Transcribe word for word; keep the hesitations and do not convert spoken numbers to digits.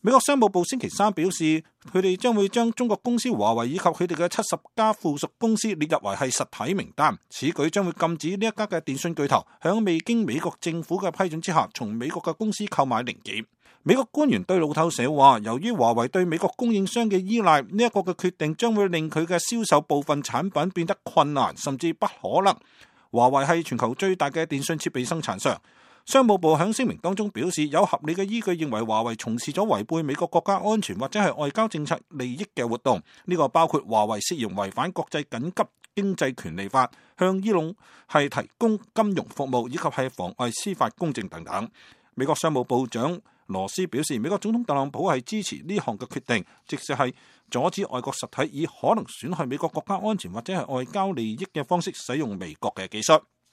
美國商務部星期三表示，佢哋將會將中國公司華為以及佢哋嘅七十家附屬公司列入為係實體名單。此舉將會禁止呢一家嘅電信巨頭響未經美國政府嘅批准之下，從美國嘅公司購買零件。美國官員對路透社話，由於華為對美國供應商嘅依賴，呢一個嘅決定將會令佢嘅銷售部分產品變得困難，甚至不可能。華為係全球最大嘅電信設備生產商。商務部喺聲明當中表示，有合理嘅依據認為華為從事咗違背美國國家安全或者係外交政策利益嘅活動。呢個包括華為涉嫌違反國際緊急經濟權利法，向伊朗係提供金融服務，以及係妨礙司法公正等等。美國商務部長羅斯表示，美國總統特朗普係支持呢項嘅決定，即使係阻止外國實體以可能損害美國國家安全或者係外交利益嘅方式使用美國嘅技術。